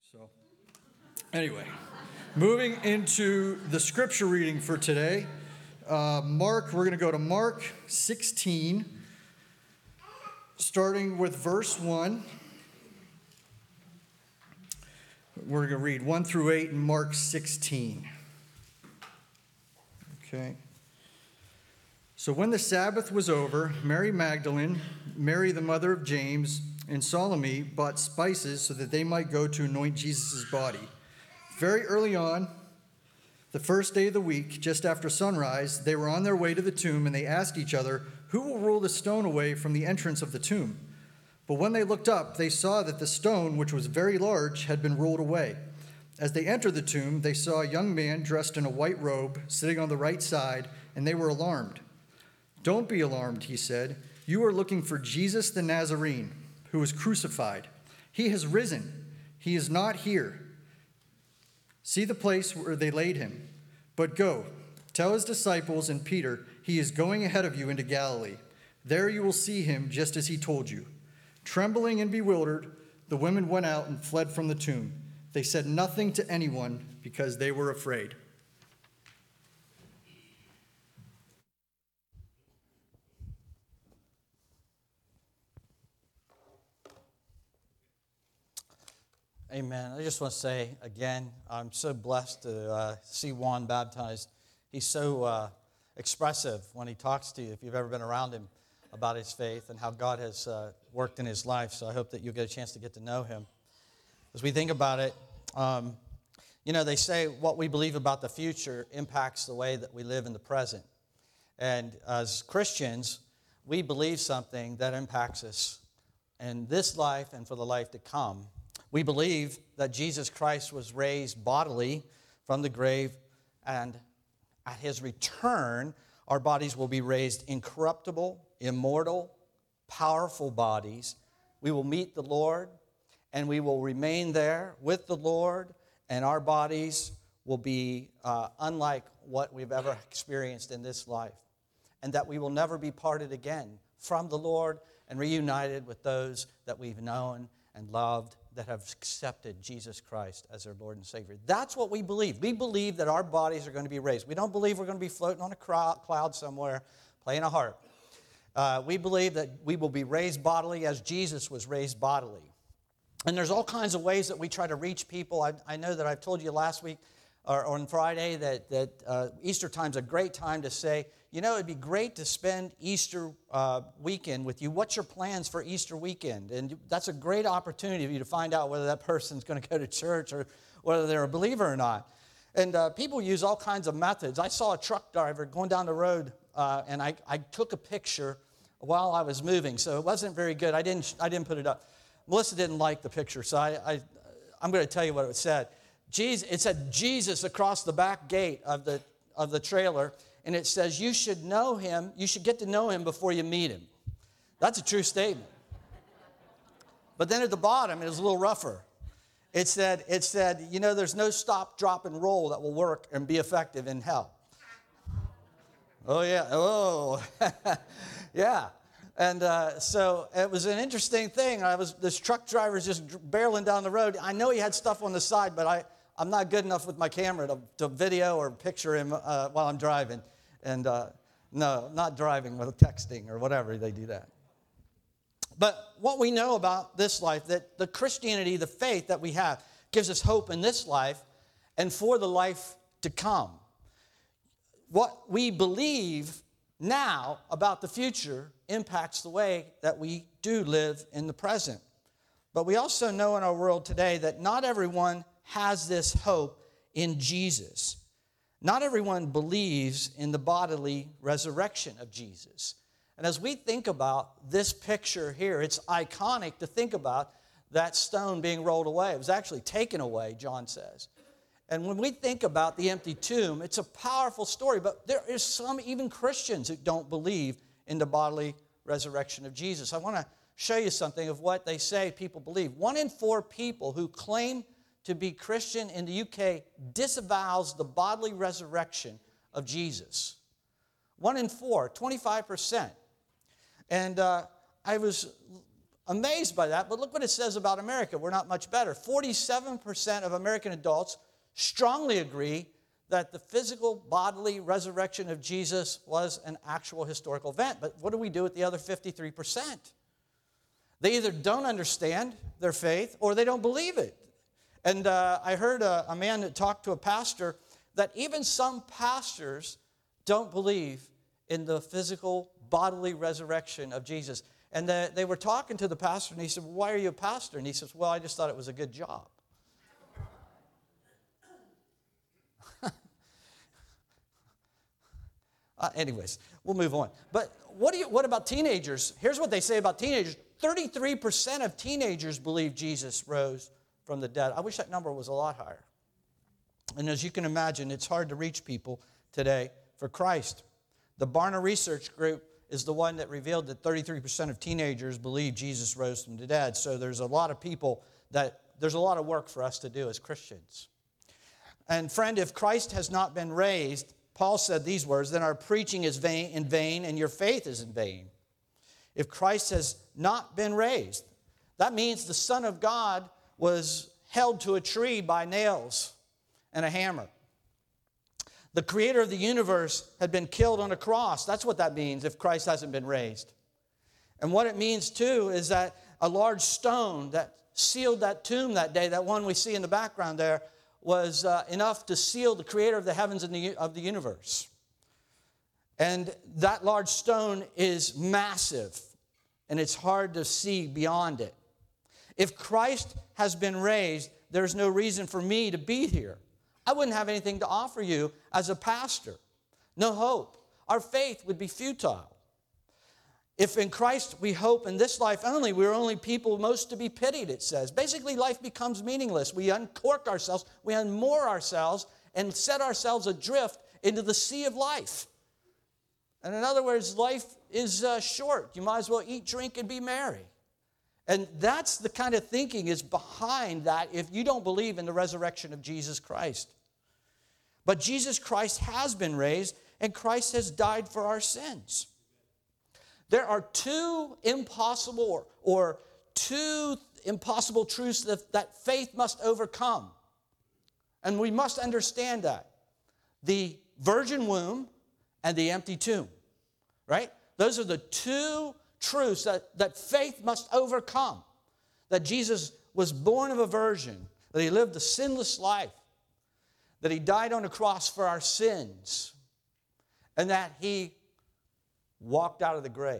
So, anyway, moving into the scripture reading for today. We're going to go to Mark 16, starting with verse 1. We're going to read 1 through 8 in Mark 16. Okay. So when the Sabbath was over, Mary Magdalene, Mary the mother of James, and Salome bought spices so that they might go to anoint Jesus' body. Very early on, the first day of the week, just after sunrise, they were on their way to the tomb, and they asked each other, "Who will roll the stone away from the entrance of the tomb?" But when they looked up, they saw that the stone, which was very large, had been rolled away. As they entered the tomb, they saw a young man dressed in a white robe sitting on the right side, and they were alarmed. "Don't be alarmed," he said. "You are looking for Jesus the Nazarene, who was crucified. He has risen. He is not here. See the place where they laid him. But go, tell his disciples and Peter, he is going ahead of you into Galilee. There you will see him just as he told you." Trembling and bewildered, the women went out and fled from the tomb. They said nothing to anyone because they were afraid. Amen. I just want to say again, I'm so blessed to see Juan baptized. He's so expressive when he talks to you, if you've ever been around him, about his faith and how God has worked in his life. So I hope that you'll get a chance to get to know him. As we think about it, they say what we believe about the future impacts the way that we live in the present. And as Christians, we believe something that impacts us in this life and for the life to come. We believe that Jesus Christ was raised bodily from the grave, and at his return, our bodies will be raised incorruptible, immortal, powerful bodies. We will meet the Lord, and we will remain there with the Lord, and our bodies will be unlike what we've ever experienced in this life, and that we will never be parted again from the Lord and reunited with those that we've known and loved, that have accepted Jesus Christ as their Lord and Savior. That's what we believe. We believe that our bodies are going to be raised. We don't believe we're going to be floating on a cloud somewhere playing a harp. We believe that we will be raised bodily as Jesus was raised bodily. And there's all kinds of ways that we try to reach people. I know that I've told you last week or on Friday that Easter time's a great time to say, it'd be great to spend Easter weekend with you. What's your plans for Easter weekend? And that's a great opportunity for you to find out whether that person's going to go to church or whether they're a believer or not. And people use all kinds of methods. I saw a truck driver going down the road, and I took a picture while I was moving, so it wasn't very good. I didn't put it up. Melissa didn't like the picture, so I'm going to tell you what it said. It said Jesus across the back gate of the trailer. And it says, you should know him, you should get to know him before you meet him. That's a true statement. But then at the bottom, it was a little rougher. It said, there's no stop, drop, and roll that will work and be effective in hell. Oh, yeah. Oh, yeah. And so it was an interesting thing. This truck driver's just barreling down the road. I know he had stuff on the side, but I'm not good enough with my camera to video or picture him while I'm driving. And no, not driving, with texting or whatever, they do that. But what we know about this life, that the Christianity, the faith that we have, gives us hope in this life and for the life to come. What we believe now about the future impacts the way that we do live in the present. But we also know in our world today that not everyone has this hope in Jesus. Not everyone believes in the bodily resurrection of Jesus. And as we think about this picture here, it's iconic to think about that stone being rolled away. It was actually taken away, John says. And when we think about the empty tomb, it's a powerful story, but there is some even Christians who don't believe in the bodily resurrection of Jesus. I want to show you something of what they say people believe. 1 in 4 people who claim to be Christian in the UK disavows the bodily resurrection of Jesus. 1 in 4, 25%. And I was amazed by that, but look what it says about America. We're not much better. 47% of American adults strongly agree that the physical bodily resurrection of Jesus was an actual historical event. But what do we do with the other 53%? They either don't understand their faith or they don't believe it. And I heard a man that talked to a pastor that even some pastors don't believe in the physical bodily resurrection of Jesus. And they were talking to the pastor, and he said, well, why are you a pastor? And he says, well, I just thought it was a good job. Anyways, we'll move on. But what about teenagers? Here's what they say about teenagers. 33% of teenagers believe Jesus rose from the dead. I wish that number was a lot higher. And as you can imagine, it's hard to reach people today for Christ. The Barna Research Group is the one that revealed that 33% of teenagers believe Jesus rose from the dead. So there's a lot of people there's a lot of work for us to do as Christians. And friend, if Christ has not been raised, Paul said these words, then our preaching is in vain and your faith is in vain. If Christ has not been raised, that means the Son of God was held to a tree by nails and a hammer. The creator of the universe had been killed on a cross. That's what that means if Christ hasn't been raised. And what it means too is that a large stone that sealed that tomb that day, that one we see in the background there, was enough to seal the creator of the heavens and of the universe. And that large stone is massive, and it's hard to see beyond it. If Christ has been raised, there's no reason for me to be here. I wouldn't have anything to offer you as a pastor. No hope. Our faith would be futile. If in Christ we hope in this life only, we're only people most to be pitied, it says. Basically, life becomes meaningless. We uncork ourselves, we unmoor ourselves, and set ourselves adrift into the sea of life. And in other words, life is short. You might as well eat, drink, and be merry. And that's the kind of thinking is behind that if you don't believe in the resurrection of Jesus Christ. But Jesus Christ has been raised, and Christ has died for our sins. There are two impossible truths that faith must overcome. And we must understand that. The virgin womb and the empty tomb. Right? Those are the two truths that faith must overcome. That Jesus was born of a virgin. That he lived a sinless life. That he died on a cross for our sins. And that he walked out of the grave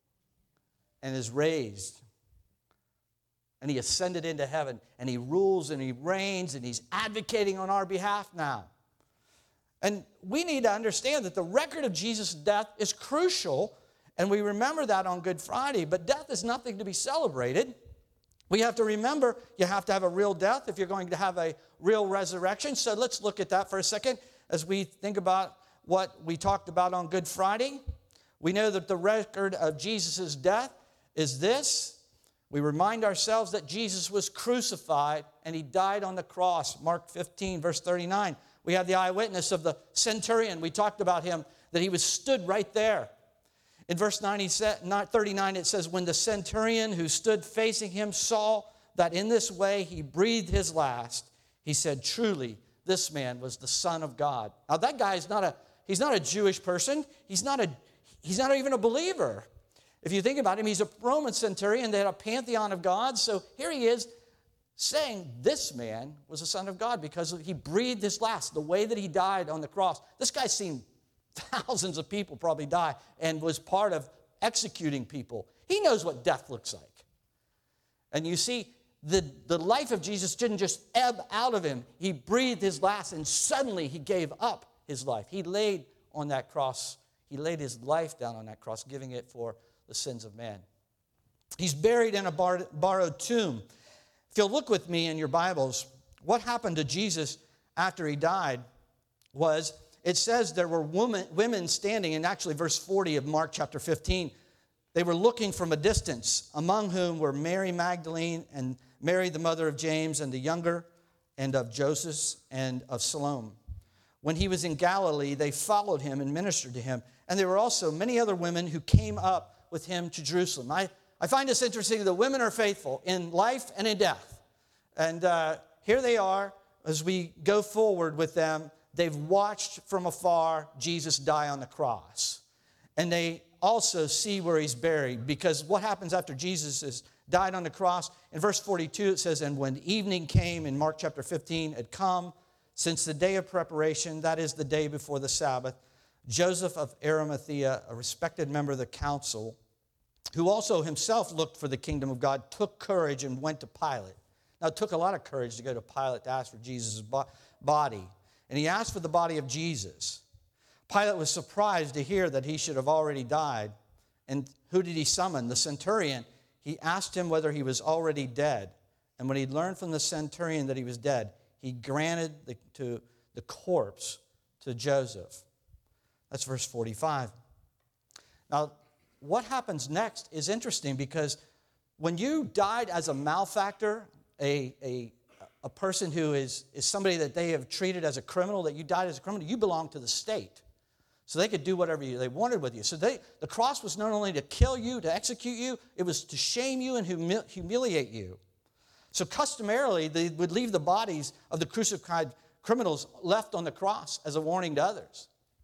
and is raised. And he ascended into heaven. And he rules and he reigns and he's advocating on our behalf now. And we need to understand that the record of Jesus' death is crucial. And we remember that on Good Friday. But death is nothing to be celebrated. We have to remember you have to have a real death if you're going to have a real resurrection. So let's look at that for a second as we think about what we talked about on Good Friday. We know that the record of Jesus' death is this. We remind ourselves that Jesus was crucified and he died on the cross. Mark 15, verse 39. We have the eyewitness of the centurion. We talked about him, that he was stood right there. In verse 39, it says, when the centurion who stood facing him saw that in this way he breathed his last, he said, truly, this man was the Son of God. Now that guy is he's not a Jewish person. He's not even a believer. If you think about him, he's a Roman centurion. They had a pantheon of gods. So here he is saying this man was the Son of God because he breathed his last, the way that he died on the cross. This guy's seen thousands of people probably die and was part of executing people. He knows what death looks like. And you see, the life of Jesus didn't just ebb out of him. He breathed his last and suddenly he gave up his life. He laid on that cross. He laid his life down on that cross, giving it for the sins of man. He's buried in a borrowed tomb. If you'll look with me in your Bibles, what happened to Jesus after he died was, it says there were women standing, in actually verse 40 of Mark chapter 15. They were looking from a distance, among whom were Mary Magdalene and Mary, the mother of James, and the younger, and of Joseph, and of Salome. When he was in Galilee, they followed him and ministered to him. And there were also many other women who came up with him to Jerusalem. I find this interesting. The women are faithful in life and in death. And here they are as we go forward with them. They've watched from afar Jesus die on the cross. And they also see where he's buried, because what happens after Jesus has died on the cross? In verse 42 it says, and when evening came, in Mark chapter 15 had come, since the day of preparation, that is the day before the Sabbath, Joseph of Arimathea, a respected member of the council, who also himself looked for the kingdom of God, took courage and went to Pilate. Now, it took a lot of courage to go to Pilate to ask for Jesus' body. And he asked for the body of Jesus. Pilate was surprised to hear that he should have already died. And who did he summon? The centurion. He asked him whether he was already dead. And when he learned from the centurion that he was dead, he granted the corpse to Joseph. That's verse 45. Now, what happens next is interesting, because when you died as a malefactor, a person who is somebody that they have treated as a criminal, that you died as a criminal, you belong to the state. So they could do whatever they wanted with you. So the cross was not only to kill you, to execute you, it was to shame you and humiliate you. So customarily, they would leave the bodies of the crucified criminals left on the cross as a warning to others,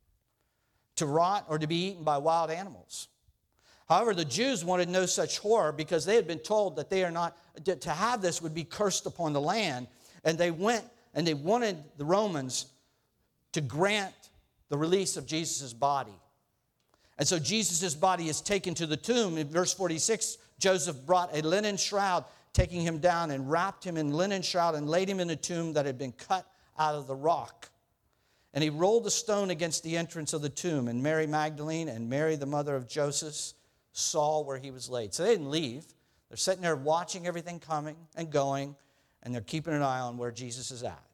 to rot or to be eaten by wild animals. However, the Jews wanted no such horror, because they had been told that they are not, to have this would be cursed upon the land. And they went and they wanted the Romans to grant the release of Jesus' body. And so Jesus' body is taken to the tomb. In verse 46, Joseph brought a linen shroud, taking him down and wrapped him in linen shroud and laid him in a tomb that had been cut out of the rock. And he rolled the stone against the entrance of the tomb. And Mary Magdalene and Mary, the mother of Joseph, saw where he was laid. So they didn't leave. They're sitting there watching everything coming and going, and they're keeping an eye on where Jesus is at.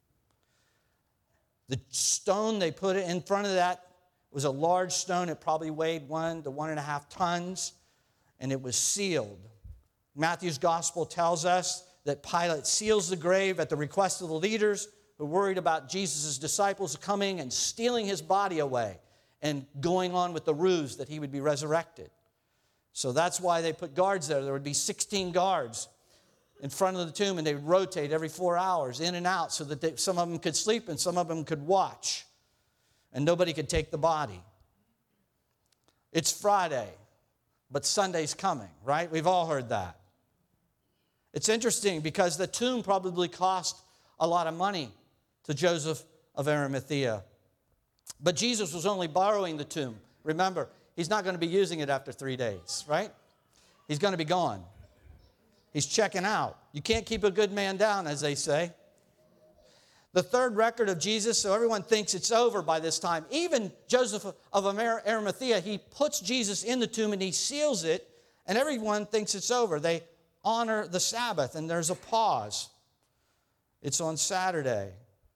The stone they put in front of that was a large stone. It probably weighed 1 to 1.5 tons, and it was sealed. Matthew's gospel tells us that Pilate seals the grave at the request of the leaders, who were worried about Jesus' disciples coming and stealing his body away and going on with the ruse that he would be resurrected. So that's why they put guards there. There would be 16 guards in front of the tomb, and they would rotate every 4 hours in and out, so that some of them could sleep and some of them could watch, and nobody could take the body. It's Friday, but Sunday's coming, right? We've all heard that. It's interesting because the tomb probably cost a lot of money to Joseph of Arimathea. But Jesus was only borrowing the tomb. Remember, he's not going to be using it after 3 days, right? He's going to be gone. He's checking out. You can't keep a good man down, as they say. The third record of Jesus, so everyone thinks it's over by this time. Even Joseph of Arimathea, he puts Jesus in the tomb and he seals it, and everyone thinks it's over. They honor the Sabbath, and there's a pause. It's on Saturday.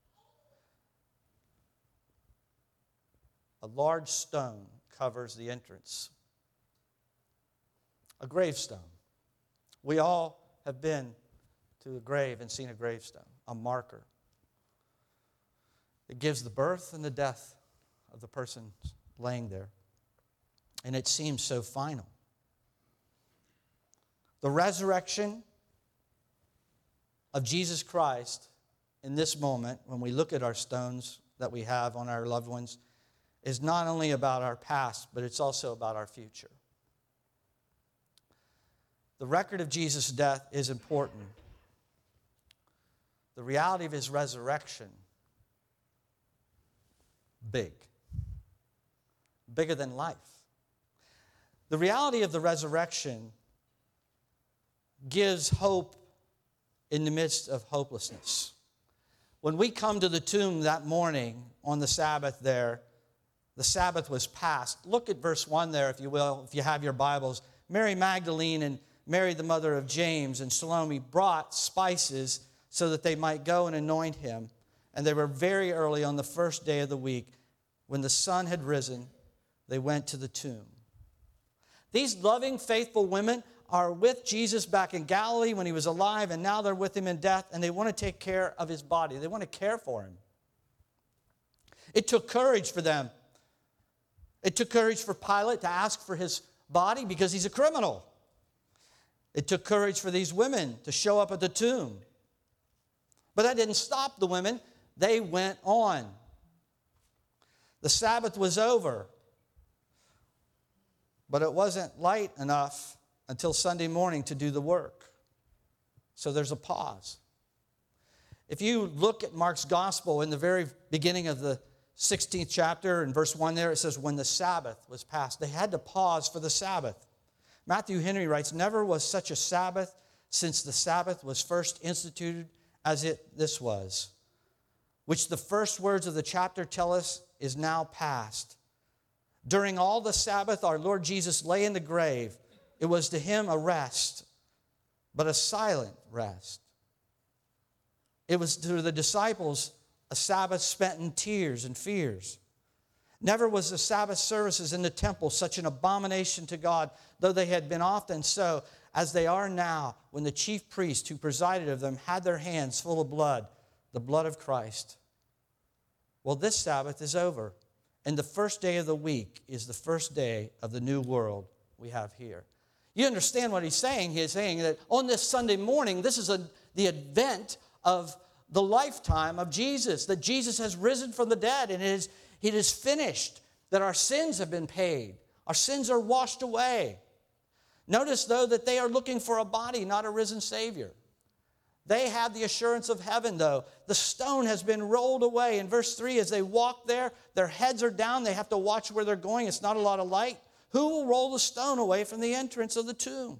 A large stone covers the entrance. A gravestone. We all have been to a grave and seen a gravestone, a marker. It gives the birth and the death of the person laying there. And it seems so final. The resurrection of Jesus Christ in this moment, when we look at our stones that we have on our loved ones, is not only about our past, but it's also about our future. The record of Jesus' death is important. The reality of his resurrection, big. Bigger than life. The reality of the resurrection gives hope in the midst of hopelessness. When we come to the tomb that morning on the Sabbath there, the Sabbath was passed. Look at verse 1 there, if you will, if you have your Bibles. Mary Magdalene and Mary, the mother of James, and Salome brought spices so that they might go and anoint him. And they were very early on the first day of the week. When the sun had risen, they went to the tomb. These loving, faithful women are with Jesus back in Galilee when he was alive, and now they're with him in death, and they want to take care of his body. They want to care for him. It took courage for them. It took courage for Pilate to ask for his body because he's a criminal. It took courage for these women to show up at the tomb. But that didn't stop the women. They went on. The Sabbath was over. But it wasn't light enough until Sunday morning to do the work. So there's a pause. If you look at Mark's gospel in the very beginning of the 16th chapter, in verse 1 there, it says, when the Sabbath was past. They had to pause for the Sabbath. Matthew Henry writes, never was such a Sabbath since the Sabbath was first instituted as this was, which the first words of the chapter tell us is now past. During all the Sabbath, our Lord Jesus lay in the grave. It was to him a rest, but a silent rest. It was to the disciples a Sabbath spent in tears and fears. Never was the Sabbath services in the temple such an abomination to God, though they had been often so, as they are now, when the chief priest who presided of them had their hands full of blood, the blood of Christ. Well, this Sabbath is over, and the first day of the week is the first day of the new world we have here. You understand what he's saying? He's saying that on this Sunday morning, this is the advent of the lifetime of Jesus, that Jesus has risen from the dead, and it is finished, that our sins have been paid. Our sins are washed away. Notice, though, that they are looking for a body, not a risen Savior. They have the assurance of heaven, though. The stone has been rolled away. In verse 3, as they walk there, their heads are down. They have to watch where they're going. It's not a lot of light. Who will roll the stone away from the entrance of the tomb?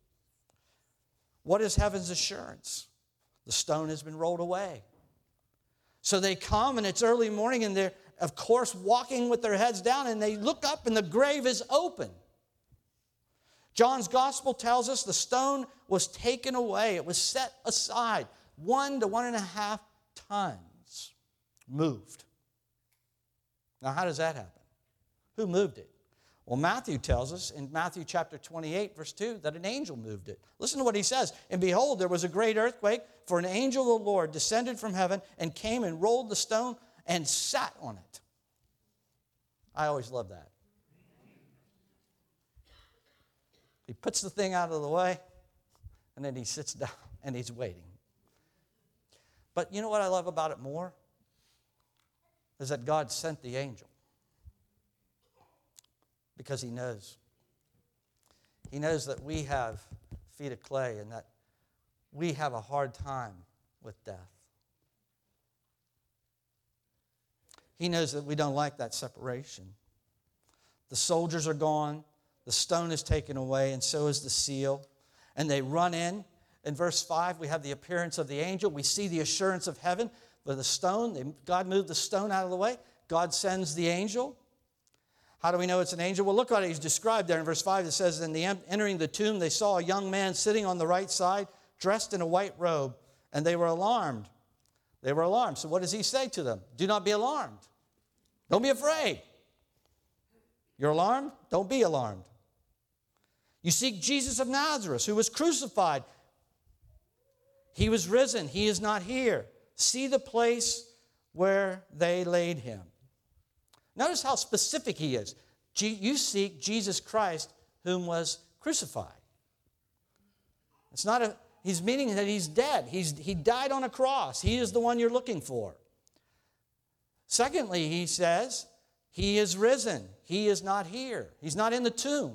What is heaven's assurance? The stone has been rolled away. So they come, and it's early morning, and they're, of course, walking with their heads down, and they look up, and the grave is open. John's gospel tells us the stone was taken away. It was set aside. 1 to 1.5 tons moved. Now, how does that happen? Who moved it? Well, Matthew tells us in Matthew chapter 28, verse 2, that an angel moved it. Listen to what he says. And behold, there was a great earthquake, for an angel of the Lord descended from heaven and came and rolled the stone and sat on it. I always love that. He puts the thing out of the way, and then he sits down, and he's waiting. But you know what I love about it more? Is that God sent the angel. Because he knows. He knows that we have feet of clay and that we have a hard time with death. He knows that we don't like that separation. The soldiers are gone. The stone is taken away, and so is the seal. And they run in. In verse 5, we have the appearance of the angel. We see the assurance of heaven. But the stone, God moved the stone out of the way. God sends the angel. How do we know it's an angel? Well, look what he's described there in verse 5. It says, entering the tomb, they saw a young man sitting on the right side, dressed in a white robe, and they were alarmed. They were alarmed. So what does he say to them? Do not be alarmed. Don't be afraid. You're alarmed? Don't be alarmed. You seek Jesus of Nazareth, who was crucified. He was risen. He is not here. See the place where they laid him. Notice how specific he is. You seek Jesus Christ, whom was crucified. It's not he's meaning that he's dead. He died on a cross. He is the one you're looking for. Secondly, he says, he is risen. He is not here. He's not in the tomb.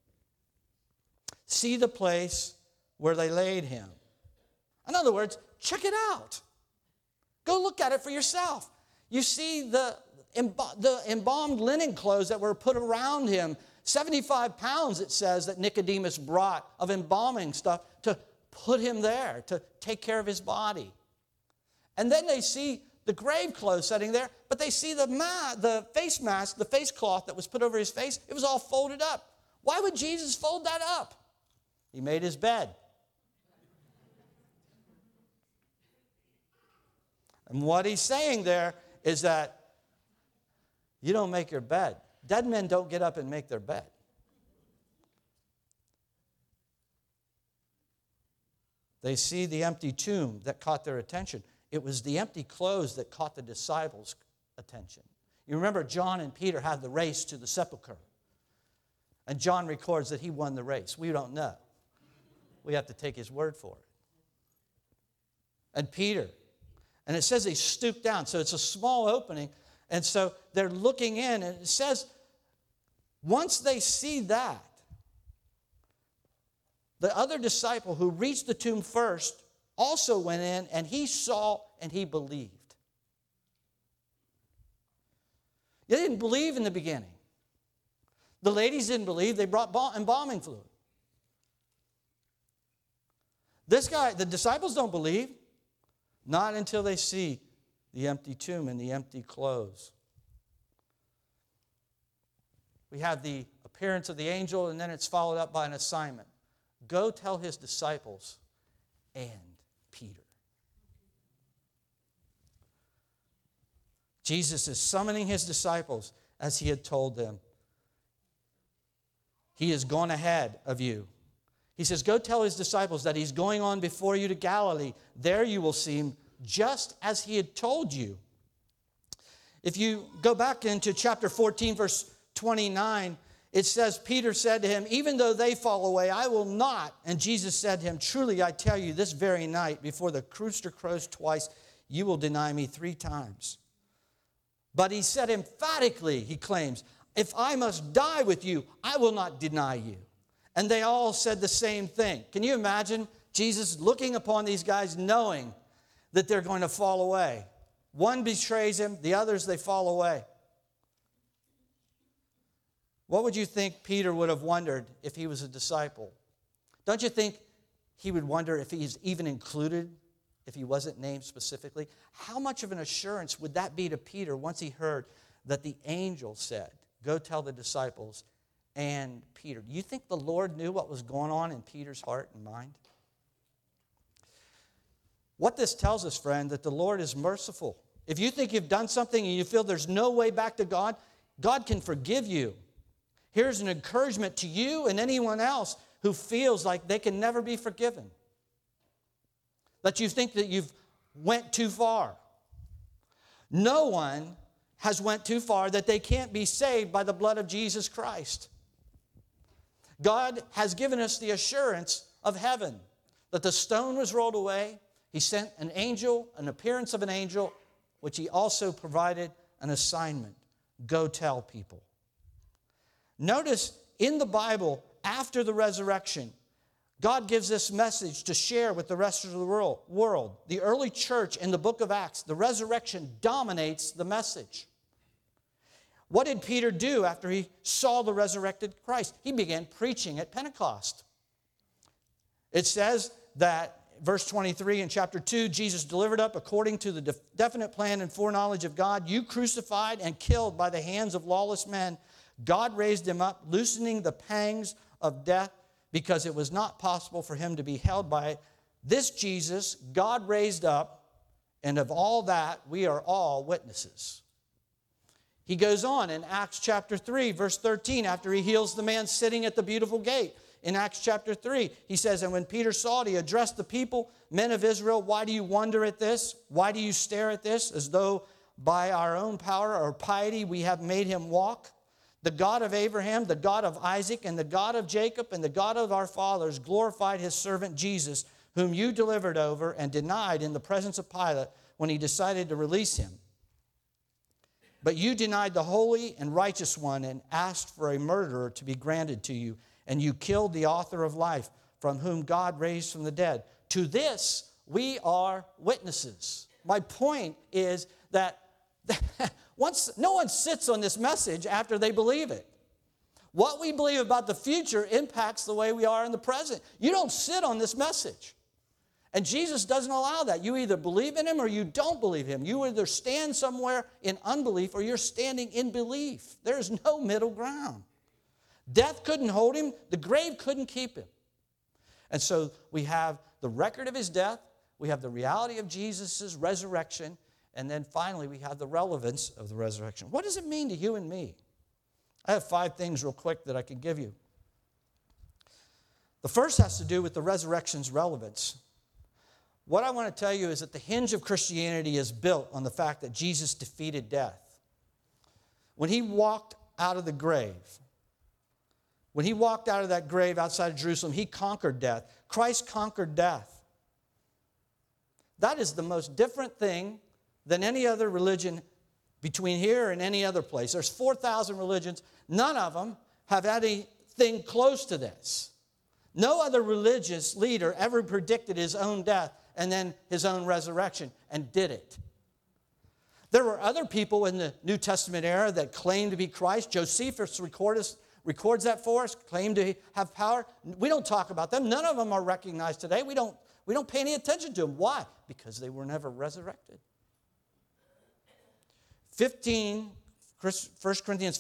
See the place where they laid him. In other words, check it out. Go look at it for yourself. You see the embalmed linen clothes that were put around him. 75 pounds, it says, that Nicodemus brought of embalming stuff to put him there, to take care of his body. And then they see the grave clothes sitting there, but they see the face mask, the face cloth that was put over his face. It was all folded up. Why would Jesus fold that up? He made his bed. And what he's saying there is that you don't make your bed. Dead men don't get up and make their bed. They see the empty tomb that caught their attention. It was the empty clothes that caught the disciples' attention. You remember John and Peter had the race to the sepulcher. And John records that he won the race. We don't know. we have to take his word for it. And Peter, and it says he stooped down, so it's a small opening, and so they're looking in, and it says once they see that, the other disciple who reached the tomb first also went in, and he saw and he believed. They didn't believe in the beginning. The ladies didn't believe. They brought embalming fluid. This guy, the disciples don't believe. Not until they see the empty tomb and the empty clothes. We have the appearance of the angel, and then it's followed up by an assignment. Go tell his disciples and Peter. Jesus is summoning his disciples as he had told them. He has gone ahead of you. He says, go tell his disciples that he's going on before you to Galilee. There you will see him just as he had told you. If you go back into chapter 14, verse 29, it says, Peter said to him, even though they fall away, I will not. And Jesus said to him, truly I tell you, this very night, before the rooster crows twice, you will deny me 3 times. But he said emphatically, he claims, if I must die with you, I will not deny you. And they all said the same thing. Can you imagine Jesus looking upon these guys knowing that they're going to fall away? One betrays him, the others, they fall away. What would you think Peter would have wondered if he was a disciple? Don't you think he would wonder if he's even included, if he wasn't named specifically? How much of an assurance would that be to Peter once he heard that the angel said, go tell the disciples and Peter? Do you think the Lord knew what was going on in Peter's heart and mind? What this tells us, friend, that the Lord is merciful. If you think you've done something and you feel there's no way back to God, God can forgive you. Here's an encouragement to you and anyone else who feels like they can never be forgiven. That you think that you've went too far. No one has went too far that they can't be saved by the blood of Jesus Christ. God has given us the assurance of heaven that the stone was rolled away. He sent an angel, an appearance of an angel, which he also provided an assignment. Go tell people. Notice in the Bible, after the resurrection, God gives this message to share with the rest of the world. The early church in the book of Acts, the resurrection dominates the message. What did Peter do after he saw the resurrected Christ? He began preaching at Pentecost. It says that, verse 23 in chapter 2, Jesus delivered up according to the definite plan and foreknowledge of God, you crucified and killed by the hands of lawless men. God raised him up, loosening the pangs of death, because it was not possible for him to be held by it. This Jesus God raised up, and of all that we are all witnesses. He goes on in Acts chapter 3, verse 13, after he heals the man sitting at the beautiful gate. In Acts chapter 3, he says, and when Peter saw it, he addressed the people, men of Israel, why do you wonder at this? Why do you stare at this, as though by our own power or piety we have made him walk? The God of Abraham, the God of Isaac, and the God of Jacob, and the God of our fathers glorified his servant Jesus, whom you delivered over and denied in the presence of Pilate when he decided to release him. But you denied the holy and righteous one and asked for a murderer to be granted to you, and you killed the author of life, from whom God raised from the dead. To this we are witnesses. My point is that no one sits on this message after they believe it. What we believe about the future impacts the way we are in the present. You don't sit on this message. And Jesus doesn't allow that. You either believe in him or you don't believe him. You either stand somewhere in unbelief or you're standing in belief. There's no middle ground. Death couldn't hold him. The grave couldn't keep him. And so we have the record of his death. We have the reality of Jesus' resurrection. And then finally, we have the relevance of the resurrection. What does it mean to you and me? I have 5 things real quick that I can give you. The first has to do with the resurrection's relevance. What I want to tell you is that the hinge of Christianity is built on the fact that Jesus defeated death. When he walked out of the grave, When he walked out of that grave outside of Jerusalem, he conquered death. Christ conquered death. That is the most different thing than any other religion between here and any other place. There's 4,000 religions. None of them have anything close to this. No other religious leader ever predicted his own death and then his own resurrection and did it. There were other people in the New Testament era that claimed to be Christ. Josephus records that for us, claimed to have power. We don't talk about them. None of them are recognized today. We don't pay any attention to them. Why? Because they were never resurrected. 1 Corinthians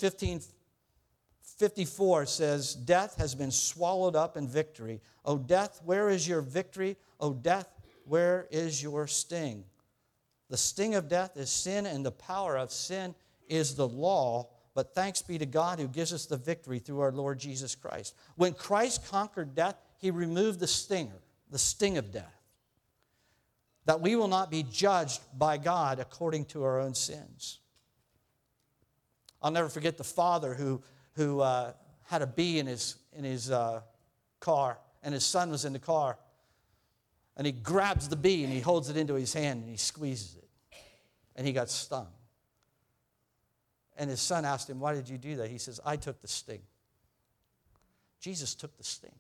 15:54 says, death has been swallowed up in victory. O death, where is your victory? O death, where is your sting? The sting of death is sin, and the power of sin is the law. But thanks be to God who gives us the victory through our Lord Jesus Christ. When Christ conquered death, he removed the stinger, the sting of death. That we will not be judged by God according to our own sins. I'll never forget the father who had a bee in his car, and his son was in the car. And he grabs the bee and he holds it into his hand and he squeezes it. And he got stung. And his son asked him, why did you do that? He says, I took the sting. Jesus took the sting.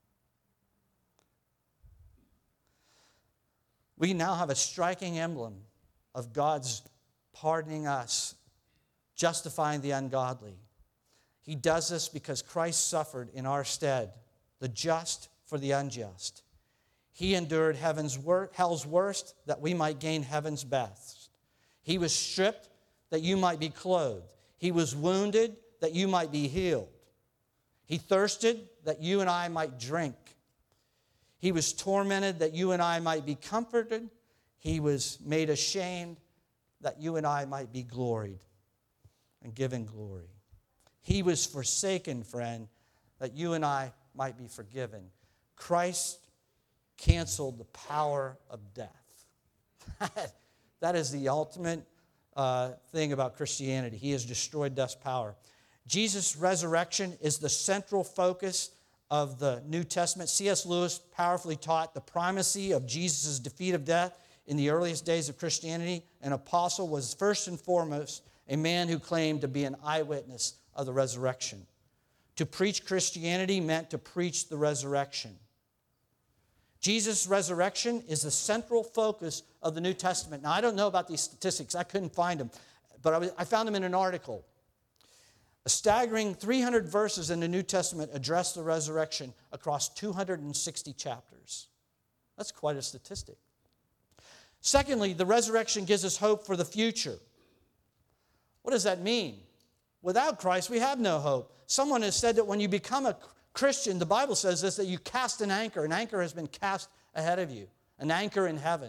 We now have a striking emblem of God's pardoning us, justifying the ungodly. He does this because Christ suffered in our stead, the just for the unjust. He endured hell's worst that we might gain heaven's best. He was stripped that you might be clothed. He was wounded that you might be healed. He thirsted that you and I might drink. He was tormented that you and I might be comforted. He was made ashamed that you and I might be gloried and given glory. He was forsaken, friend, that you and I might be forgiven. Christ canceled the power of death. That is the ultimate thing about Christianity. He has destroyed death's power. Jesus' resurrection is the central focus of the New Testament. C.S. Lewis powerfully taught the primacy of Jesus' defeat of death in the earliest days of Christianity. An apostle was first and foremost a man who claimed to be an eyewitness of the resurrection. To preach Christianity meant to preach the resurrection. Jesus' resurrection is the central focus of the New Testament. Now, I don't know about these statistics. I couldn't find them, but I found them in an article. A staggering 300 verses in the New Testament address the resurrection across 260 chapters. That's quite a statistic. Secondly, the resurrection gives us hope for the future. What does that mean? Without Christ, we have no hope. Someone has said that when you become a Christian, the Bible says this, that you cast an anchor. An anchor has been cast ahead of you, an anchor in heaven.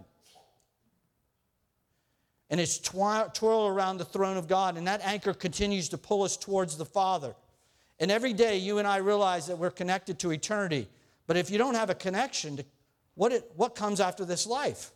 And it's twirl around the throne of God, and that anchor continues to pull us towards the Father. And every day you and I realize that we're connected to eternity. But if you don't have a connection to what comes after this life?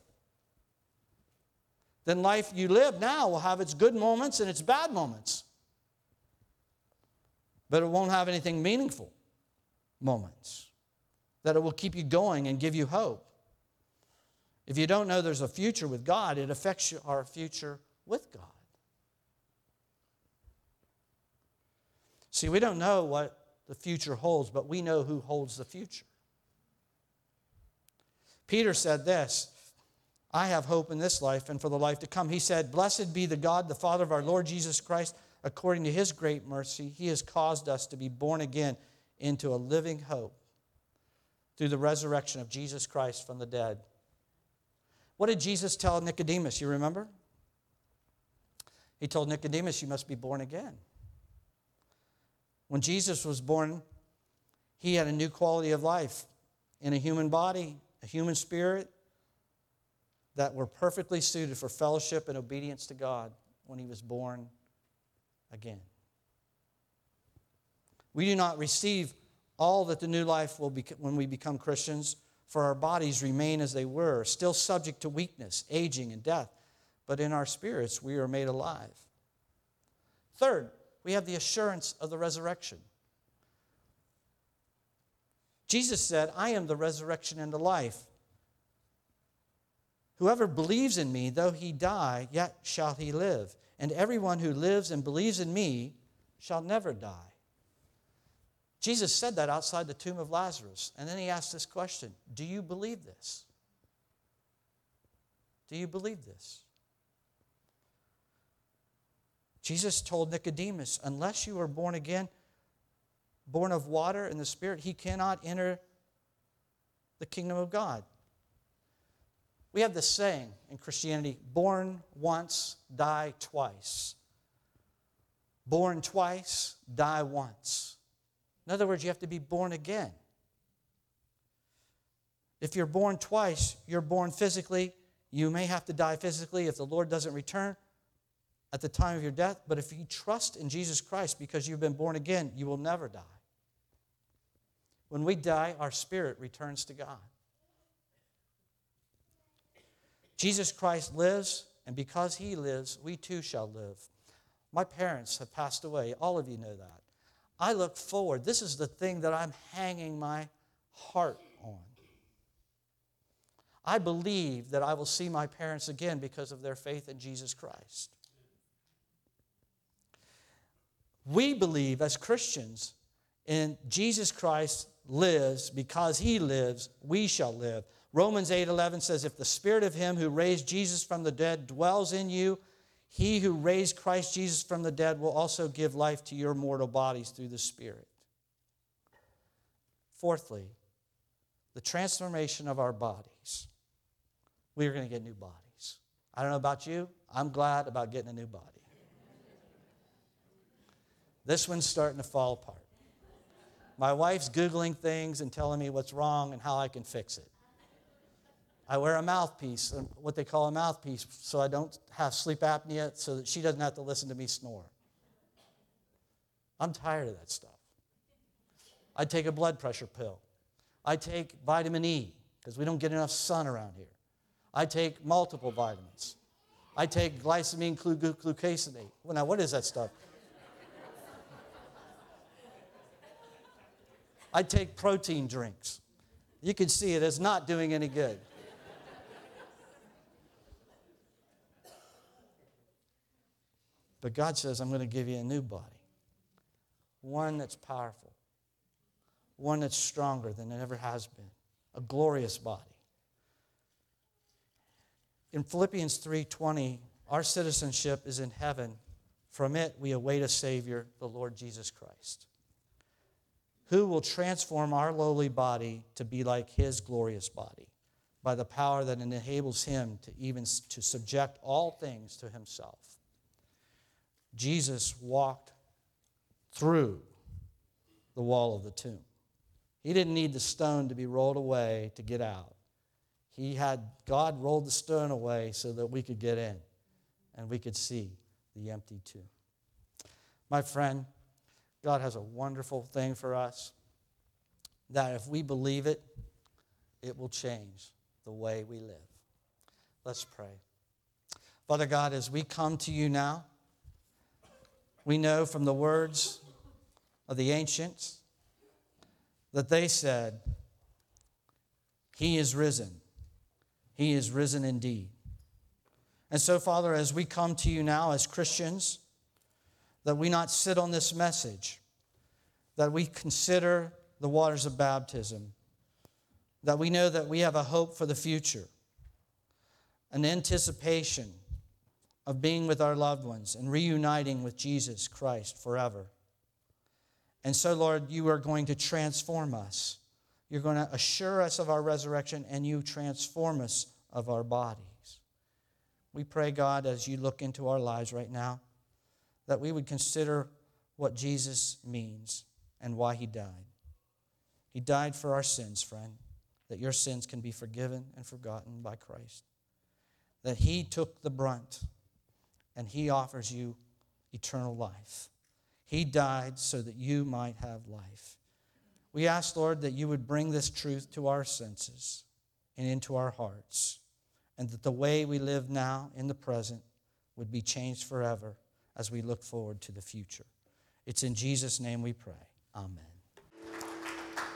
Then life you live now will have its good moments and its bad moments. But it won't have anything meaningful moments. That it will keep you going and give you hope. If you don't know there's a future with God, it affects our future with God. See, we don't know what the future holds, but we know who holds the future. Peter said this, I have hope in this life and for the life to come. He said, blessed be the God, the Father of our Lord Jesus Christ. According to his great mercy, he has caused us to be born again into a living hope through the resurrection of Jesus Christ from the dead. What did Jesus tell Nicodemus? You remember? He told Nicodemus, you must be born again. When Jesus was born, he had a new quality of life in a human body, a human spirit that were perfectly suited for fellowship and obedience to God when he was born again. We do not receive all that the new life will be when we become Christians, for our bodies remain as they were, still subject to weakness, aging, and death. But in our spirits, we are made alive. Third, we have the assurance of the resurrection. Jesus said, I am the resurrection and the life. Whoever believes in me, though he die, yet shall he live. And everyone who lives and believes in me shall never die. Jesus said that outside the tomb of Lazarus. And then he asked this question, do you believe this? Do you believe this? Jesus told Nicodemus, unless you are born again, born of water and the Spirit, he cannot enter the kingdom of God. We have this saying in Christianity, born once, die twice. Born twice, die once. In other words, you have to be born again. If you're born twice, you're born physically. You may have to die physically if the Lord doesn't return at the time of your death. But if you trust in Jesus Christ because you've been born again, you will never die. When we die, our spirit returns to God. Jesus Christ lives, and because he lives, we too shall live. My parents have passed away. All of you know that. I look forward. This is the thing that I'm hanging my heart on. I believe that I will see my parents again because of their faith in Jesus Christ. We believe as Christians in Jesus Christ lives. Because he lives, we shall live. Romans 8:11 says, if the spirit of him who raised Jesus from the dead dwells in you, he who raised Christ Jesus from the dead will also give life to your mortal bodies through the Spirit. Fourthly, the transformation of our bodies. We are going to get new bodies. I don't know about you. I'm glad about getting a new body. This one's starting to fall apart. My wife's Googling things and telling me what's wrong and how I can fix it. I wear a mouthpiece, what they call a mouthpiece, so I don't have sleep apnea, so that she doesn't have to listen to me snore. I'm tired of that stuff. I take a blood pressure pill. I take vitamin E, because we don't get enough sun around here. I take multiple vitamins. I take glycine glucosinate. Well, now, what is that stuff? I take protein drinks. You can see it is not doing any good. But God says, I'm going to give you a new body. One that's powerful. One that's stronger than it ever has been. A glorious body. In Philippians 3:20, our citizenship is in heaven. From it we await a Savior, the Lord Jesus Christ, who will transform our lowly body to be like his glorious body by the power that enables him to even to subject all things to himself. Jesus walked through the wall of the tomb. He didn't need the stone to be rolled away to get out. God rolled the stone away so that we could get in and we could see the empty tomb. My friend, God has a wonderful thing for us that if we believe it, it will change the way we live. Let's pray. Father God, as we come to you now, we know from the words of the ancients that they said, he is risen. He is risen indeed. And so, Father, as we come to you now as Christians, that we not sit on this message, that we consider the waters of baptism, that we know that we have a hope for the future, an anticipation of being with our loved ones and reuniting with Jesus Christ forever. And so, Lord, you are going to transform us. You're going to assure us of our resurrection, and you transform us of our bodies. We pray, God, as you look into our lives right now, that we would consider what Jesus means and why he died. He died for our sins, friend, that your sins can be forgiven and forgotten by Christ. That he took the brunt and he offers you eternal life. He died so that you might have life. We ask, Lord, that you would bring this truth to our senses and into our hearts, and that the way we live now in the present would be changed forever as we look forward to the future. It's in Jesus' name we pray. Amen.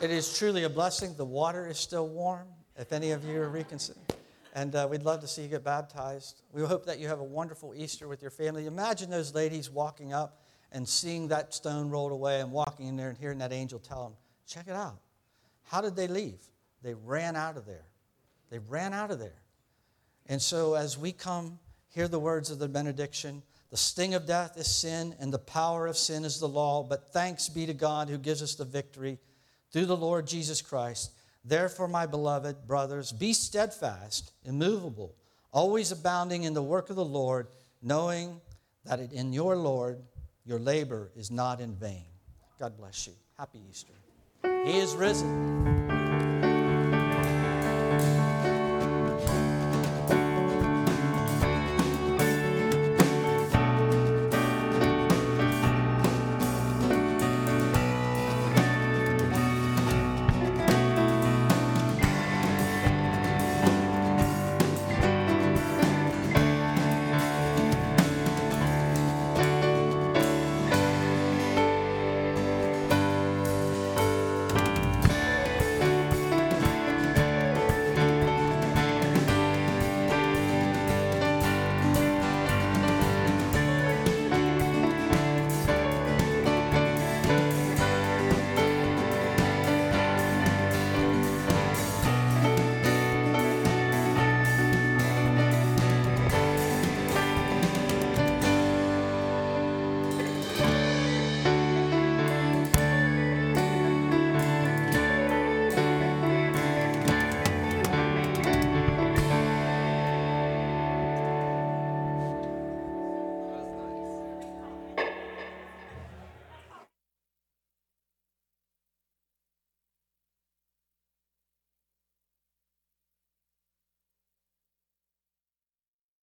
It is truly a blessing. The water is still warm, if any of you are reconsidering. And we'd love to see you get baptized. We hope that you have a wonderful Easter with your family. Imagine those ladies walking up and seeing that stone rolled away and walking in there and hearing that angel tell them, check it out. How did they leave? They ran out of there. They ran out of there. And so as we come, hear the words of the benediction, the sting of death is sin, and the power of sin is the law. But thanks be to God who gives us the victory through the Lord Jesus Christ. Therefore, my beloved brothers, be steadfast, immovable, always abounding in the work of the Lord, knowing that in your Lord, your labor is not in vain. God bless you. Happy Easter. He is risen.